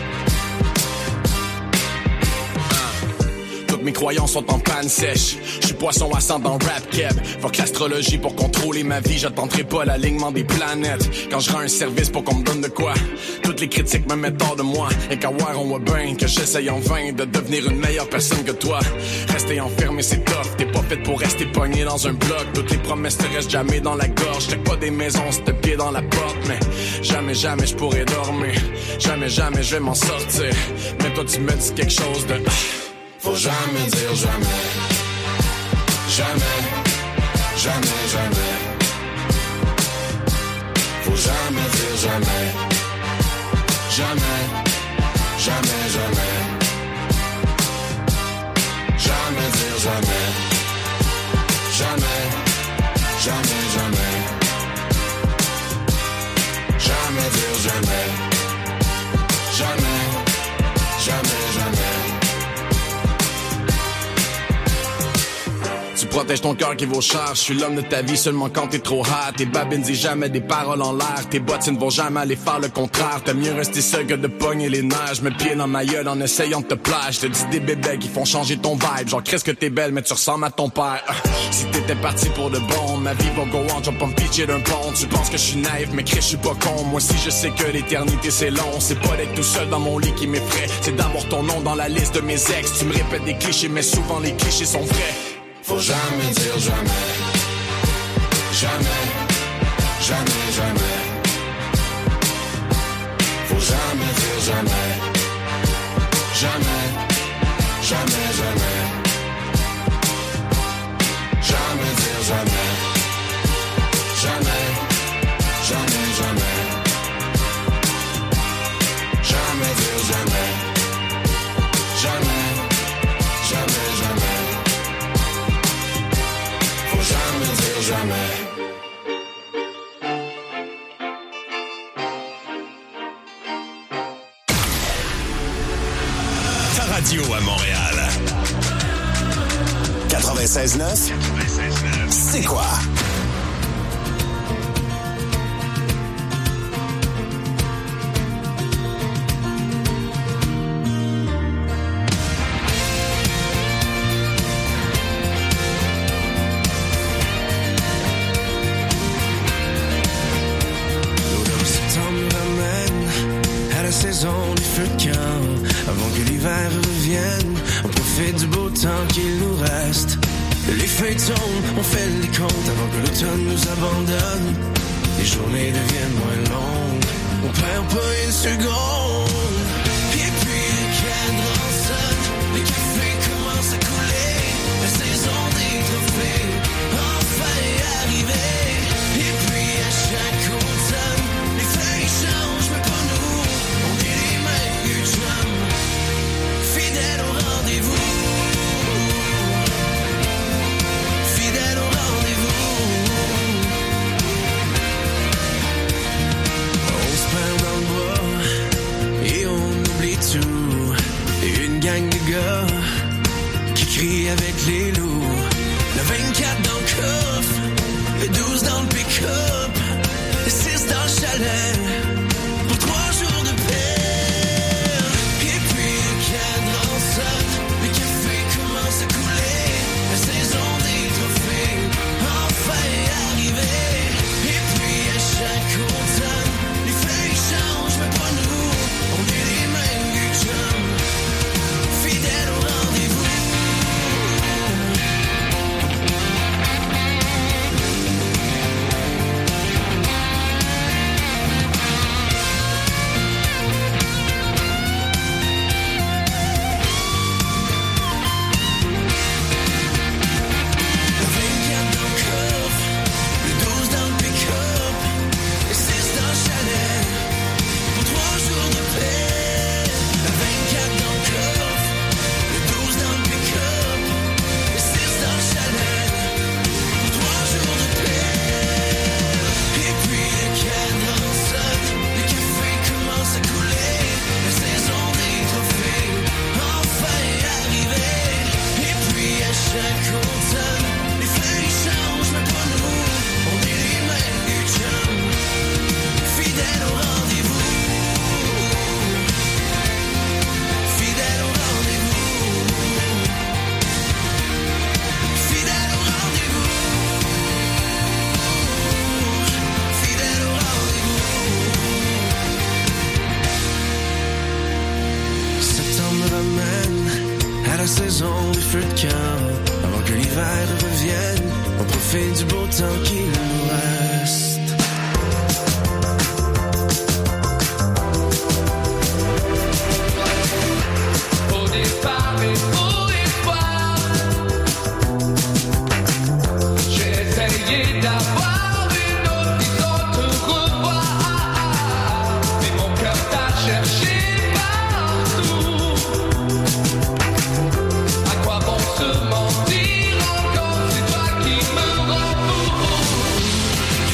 Toutes mes croyances sont en panne sèche. Je suis poisson à sang dans rap keb. Fuck l'astrologie pour contrôler ma vie. J'attendrai pas l'alignement des planètes. Quand je rends un service pour qu'on me donne de quoi. Toutes les critiques me mettent hors de moi. Et qu'à voir on voit bien que j'essaye en vain de devenir une meilleure personne que toi. Rester enfermé c'est tough. T'es pas fait pour rester pogné dans un bloc. Toutes les promesses te restent jamais dans la gorge. T'as pas des maisons, c'est te pied dans la porte. Mais jamais, jamais je pourrais dormir. Jamais, jamais je vais m'en sortir. Mais toi tu me dis quelque chose de... Faut jamais dire jamais. Jamais, jamais, jamais. Faut jamais dire jamais. Jamais, jamais, jamais. Jamais dire jamais. Jamais, jamais, jamais. Jamais dire jamais. Jamais, jamais, jamais. Tu protèges ton cœur qui vaut cher. Je suis l'homme de ta vie seulement quand t'es trop hot. Tes babines disent jamais des paroles en l'air. Tes bottes ne vont jamais aller faire le contraire. T'aimes mieux rester seul que de pogner les nerfs. Je mets le pied dans ma gueule en essayant de te plaire. Je te dis des bébés qui font changer ton vibe. Genre Chris que t'es belle mais tu ressembles à ton père. Si t'étais parti pour de bon, ma vie va go on. Je vais pas me pitcher d'un pont. Tu penses que je suis naïf mais Chris je suis pas con. Moi si je sais que l'éternité c'est long. C'est pas d'être tout seul dans mon lit qui m'effraie. C'est d'avoir ton nom dans la liste de mes ex. Tu me répètes des clichés mais souvent les clichés sont vrais. Faut jamais dire jamais. Jamais, jamais, jamais. Faut jamais dire jamais. Jamais, radio à Montréal. 96.9. C'est quoi? Saison des feux de camp, avant que l'hiver revienne, on profite du beau temps qu'il nous reste. Les feuilles tombent, on fait les comptes avant que l'automne nous abandonne. Les journées deviennent moins longues, on perd pas une seconde. Et puis les cadrans sonnent, les cafés commencent à couler, la saison des trophées enfin est arrivée. Et puis à chaque automne, les feuilles changent, mais pas nous. Fidèle au rendez-vous, fidèle au rendez-vous. On se perd dans le bois et on oublie tout. Et une gang de gars qui crient avec les loups. Le 24 dans le coffre, le 12 dans le pick-up, le 6 dans le chalet pour 3 jours de paix. Les cafés commencent à couler, la saison des trophées enfin est arrivée. Et puis à chaque automne, les feuilles changent, mais pas nous. On est les mêmes du chum, fidèles au rendez-vous. Saison des feux de camp, avant que l'hiver revienne, on profite du beau temps qu'il nous reste. Au départ et au espoir, j'ai essayé d'avoir une autre vision, te revoir, mais mon cœur t'a cherché. Se mentir encore, c'est toi qui me rends fou.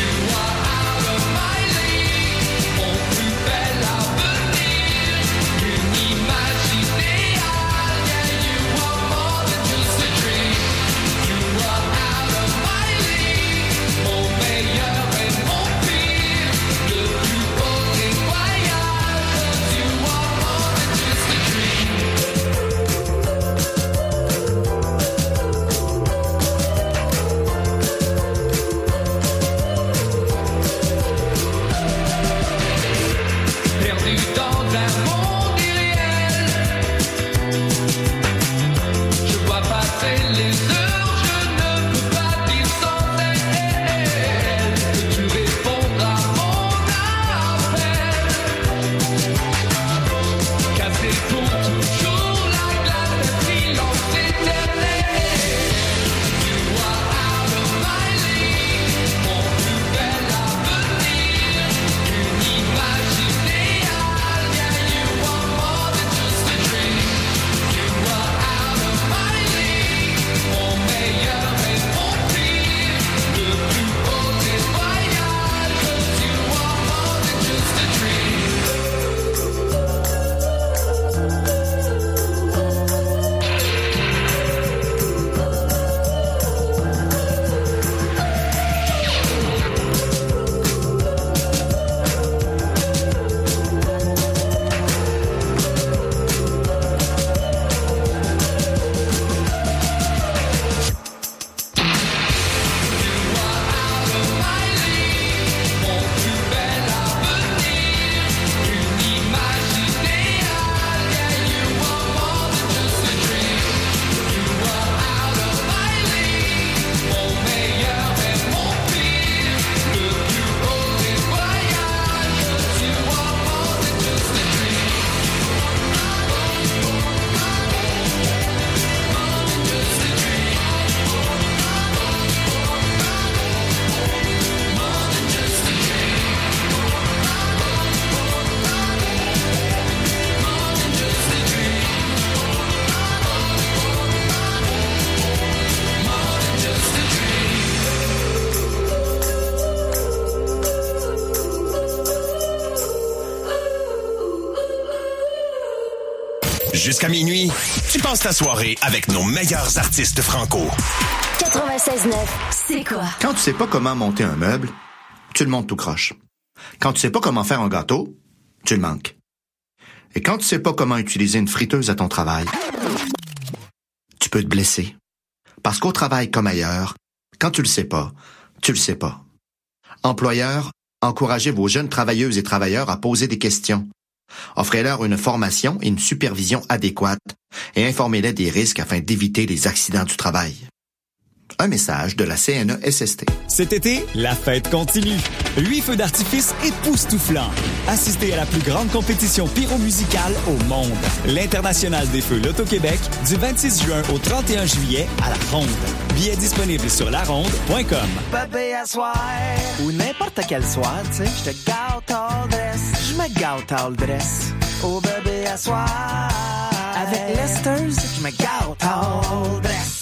jusqu'à minuit, tu passes ta soirée avec nos meilleurs artistes franco. 96.9, c'est quoi? Quand tu sais pas comment monter un meuble, tu le montes tout croche. Quand tu sais pas comment faire un gâteau, tu le manques. Et quand tu sais pas comment utiliser une friteuse à ton travail, tu peux te blesser. Parce qu'au travail comme ailleurs, quand tu le sais pas, tu le sais pas. Employeurs, encouragez vos jeunes travailleuses et travailleurs à poser des questions. Offrez-leur une formation et une supervision adéquate et informez-les des risques afin d'éviter les accidents du travail. Un message de la CNESST. Cet été, la fête continue. 8 feux d'artifice époustouflants. Assistez à la plus grande compétition pyromusicale au monde. L'International des Feux Loto-Québec, du 26 juin au 31 juillet à La Ronde. Billets disponibles sur laronde.com. Bébé, à soir, ou n'importe quel soir, tu sais, je te gâte all dress. Je me gâte all dress. Oh bébé, à soir. Avec Lester's, je me gâte all dress.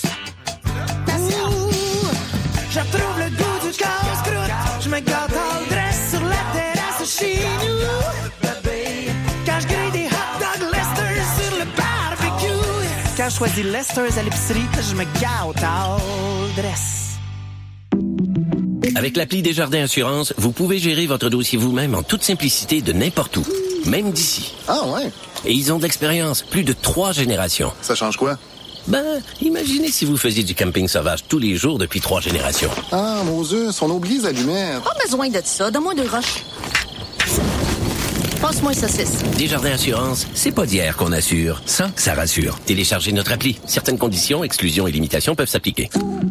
Je retrouve le goût du casse-croûte. Je me gâte all dress sur la terrasse chez nous. Quand je grille des hot dogs Lester's sur le barbecue. Quand je choisis Lester's à l'épicerie, je me gâte all dress. Avec l'appli Desjardins Assurance, vous pouvez gérer votre dossier vous-même en toute simplicité de n'importe où, même d'ici. Ah ouais? Et ils ont de l'expérience, plus de 3 générations. Ça change quoi? Imaginez si vous faisiez du camping sauvage tous les jours depuis 3 générations. Ah, Moses, on oublie les allumettes. Pas besoin de ça, donne-moi 2 roches. Passe-moi une saucisse. Desjardins Assurance, c'est pas d'hier qu'on assure. Ça rassure. Téléchargez notre appli. Certaines conditions, exclusions et limitations peuvent s'appliquer.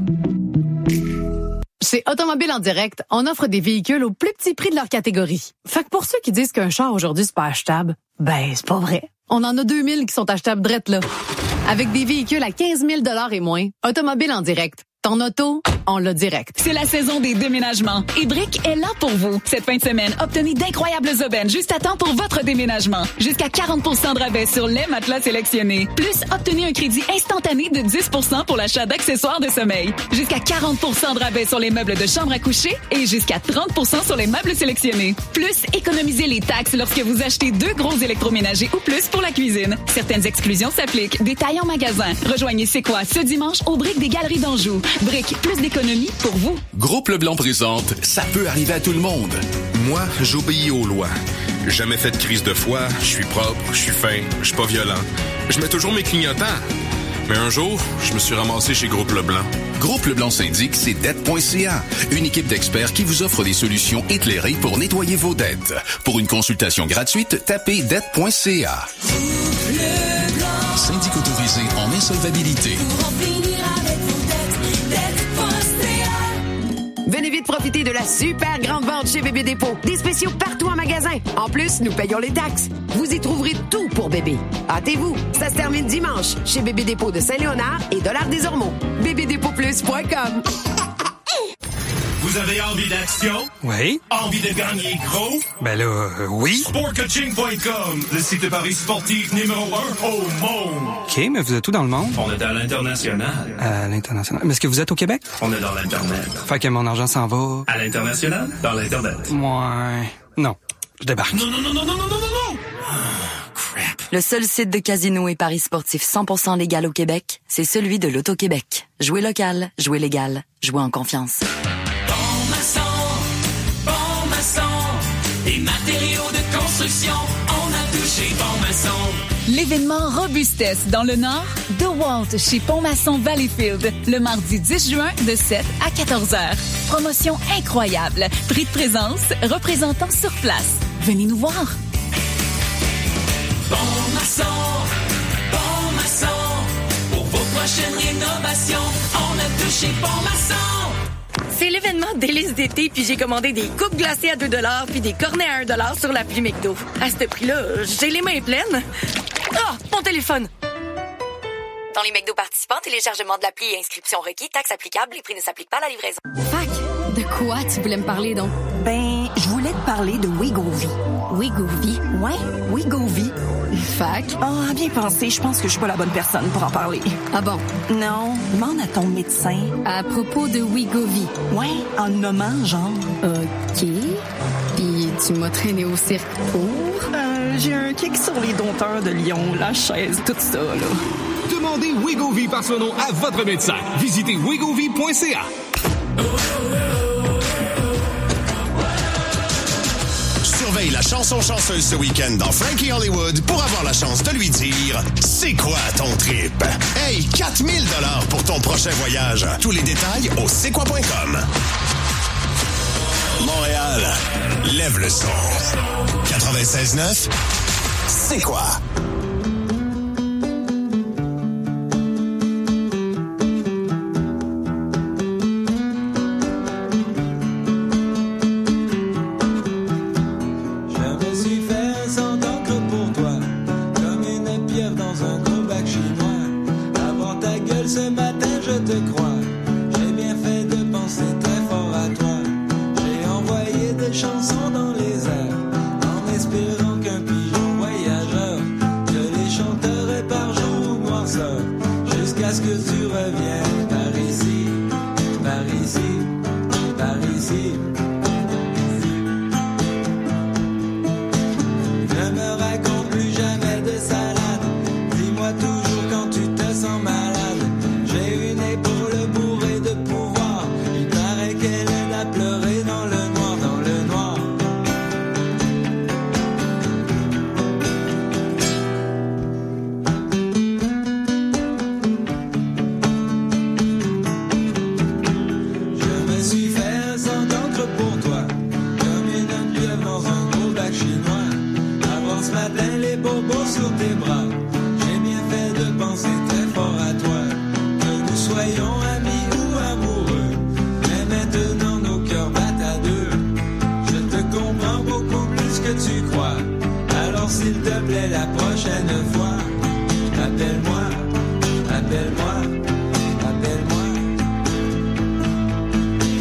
Chez Automobile en Direct, on offre des véhicules au plus petit prix de leur catégorie. Fait que pour ceux qui disent qu'un char aujourd'hui c'est pas achetable, c'est pas vrai. On en a 2000 qui sont achetables drette là. Avec des véhicules à 15 000 $ et moins, Automobile en Direct. Ton auto, on l'a direct. C'est la saison des déménagements. Et Brick est là pour vous. Cette fin de semaine, obtenez d'incroyables aubaines juste à temps pour votre déménagement. Jusqu'à 40 % de rabais sur les matelas sélectionnés. Plus, obtenez un crédit instantané de 10 % pour l'achat d'accessoires de sommeil. Jusqu'à 40 % de rabais sur les meubles de chambre à coucher et jusqu'à 30 % sur les meubles sélectionnés. Plus, économisez les taxes lorsque vous achetez 2 gros électroménagers ou plus pour la cuisine. Certaines exclusions s'appliquent. Détails en magasin. Rejoignez C'est quoi ce dimanche au Brick des Galeries d'Anjou. Brick, plus d'économie pour vous. Groupe Leblanc présente « Ça peut arriver à tout le monde ». Moi, j'obéis aux lois. Jamais fait de crise de foi, je suis propre, je suis fin, je suis pas violent. Je mets toujours mes clignotants. Mais un jour, je me suis ramassé chez Groupe Leblanc. Groupe Leblanc syndic, c'est dette.ca. Une équipe d'experts qui vous offre des solutions éclairées pour nettoyer vos dettes. Pour une consultation gratuite, tapez dette.ca. Syndic autorisé en insolvabilité. Venez vite profiter de la super grande vente chez Bébé Dépôt. Des spéciaux partout en magasin. En plus, nous payons les taxes. Vous y trouverez tout pour bébé. Hâtez-vous, ça se termine dimanche chez Bébé Dépôt de Saint-Léonard et Dollard des Ormeaux. BébéDépôtPlus.com. Vous avez envie d'action? Oui. Envie de gagner gros? Oui. SportCoaching.com, le site de paris sportif numéro 1 au monde. OK, mais vous êtes où dans le monde? On est à l'international. À l'international. Mais est-ce que vous êtes au Québec? On est dans l'Internet. Fait que mon argent s'en va... À l'international? Dans l'Internet. Ouais. Non. Je débarque. Non. Le seul site de casino et paris sportifs 100% légal au Québec, c'est celui de l'Auto-Québec. Jouez local, jouez légal, jouez en confiance. Bon maçon, des matériaux de construction, on a touché Bon Maçon. L'événement Robustesse dans le Nord, DeWalt chez Pont-Maçon Valleyfield, le mardi 10 juin de 7 à 14 heures. Promotion incroyable, prix de présence, représentants sur place. Venez nous voir. Bon maçon, pour vos prochaines rénovations, on a touché Bon Maçon. C'est l'événement délice d'été, puis j'ai commandé des coupes glacées à 2 $ puis des cornets à 1 $ sur l'appli McDo. À ce prix-là, j'ai les mains pleines. Ah, mon téléphone! Dans les McDo participants, téléchargement de l'appli et inscription requis, taxes applicables, les prix ne s'appliquent pas à la livraison. Fac, de quoi tu voulais me parler donc? Je voulais te parler de Wegovy. Wegovy? Ouais, Wegovy. Fac? Ah, bien pensé, je pense que je suis pas la bonne personne pour en parler. Ah bon? Non, demande à ton médecin. À propos de Wegovy? Ouais, en nommant genre. OK. Puis tu m'as traîné au cirque pour? J'ai un kick sur les dompteurs de lion, la chaise, tout ça, là. Demandez Wegovy par son nom à votre médecin. Visitez wegovy.ca. Surveille la chanson chanceuse ce week-end dans Frankie Hollywood pour avoir la chance de lui dire « C'est quoi ton trip? » Hey, 4000 $ pour ton prochain voyage. Tous les détails au c'est-quoi.com. Montréal, lève le son. 96.9, c'est quoi?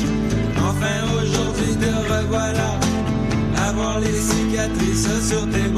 Avoir les cicatrices sur tes bras.